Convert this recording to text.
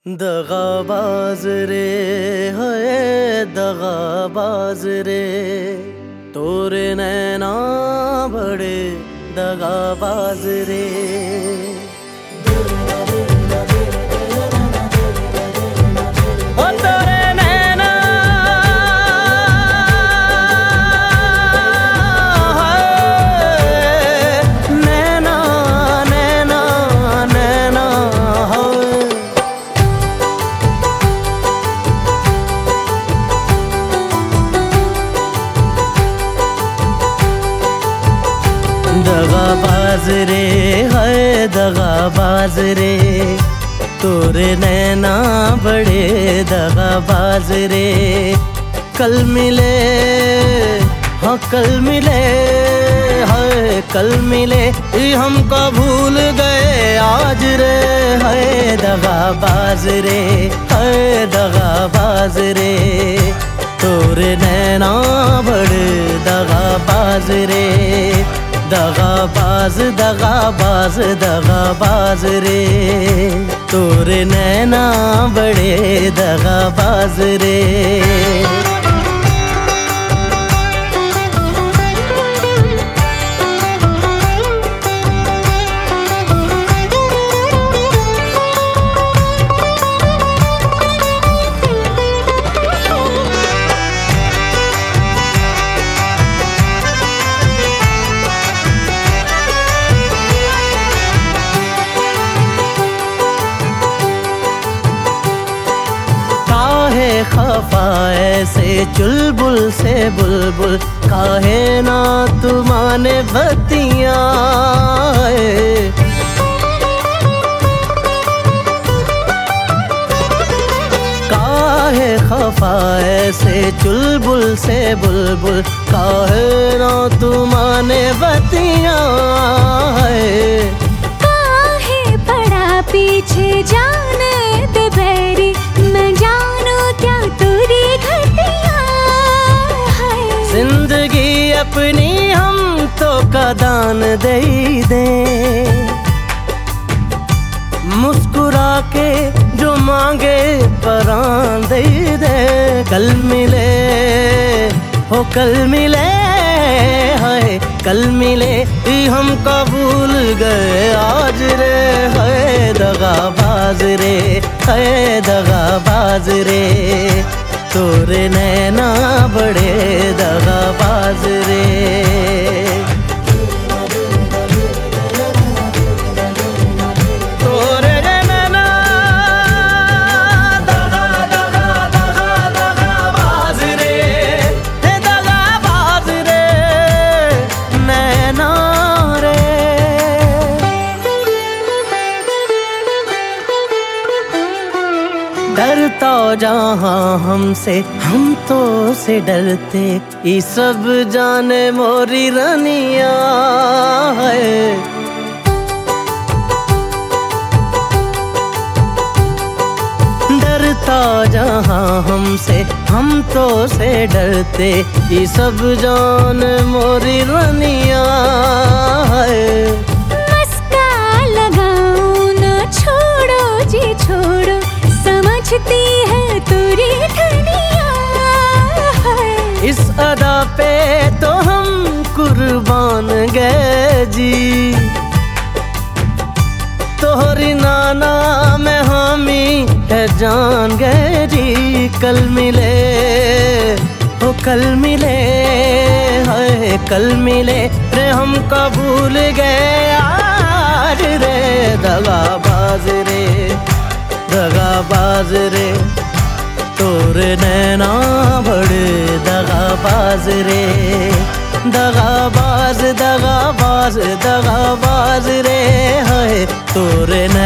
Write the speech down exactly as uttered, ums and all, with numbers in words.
दगाबाज रे है दगाबाज रे, तोरे नैना बड़े दगाबाज रे। दगाबाज रे है दगाबाज रे, तोरे नैना बड़े दगाबाज रे। कल मिले हाँ कल मिले है कल मिले, हमको भूल गए आज रे। है दगाबाज रे है दगाबाज रे, तोरे नैना बड़े दगाबाज रे। दगाबाज दगाबाज दगाबाज रे, तोरे नैना बड़े दगाबाज रे। खफा ऐसे चुलबुल से बुलबुल, काहे ना तुमाने बतिया। काहे खफा ऐसे चुलबुल से बुलबुल, काहे ना तुमाने बतिया। काहे पड़ा पीछे जाने दे बैरी, मैं जानू क्या तुरी घटिया है। जिंदगी अपनी हम तो कदान दे दे, मुस्कुरा के जो मांगे परान दे दे। कल मिले हो कल मिले है कल मिले, हम भूल गए आज रे। है दगाबाज रे है दगाबाज रे, तोरे नैना बड़े दगाबाज रे। डरता जहाँ हमसे हम तो से डरते, ये सब जाने मोरी रनिया है। डरता जहाँ हमसे हम तो से डरते, ये सब जान मोरी रनिया है। मस्का लगाऊं ना छोड़ो जी छोड़ो, समझती है तुरी ठनिया है। इस अदा पे तो हम कुर्बान गए जी, तोहरी नाना में हामी है जान गए जी। कल मिले हो कल मिले है कल मिले रे, हमको भूल गए आज रे। दगाबाज रे दगाबाज रे, तोरे नैना बड़े दगाबाज रे। दगाबाज दगाबाज दगाबाज रे है, तोरे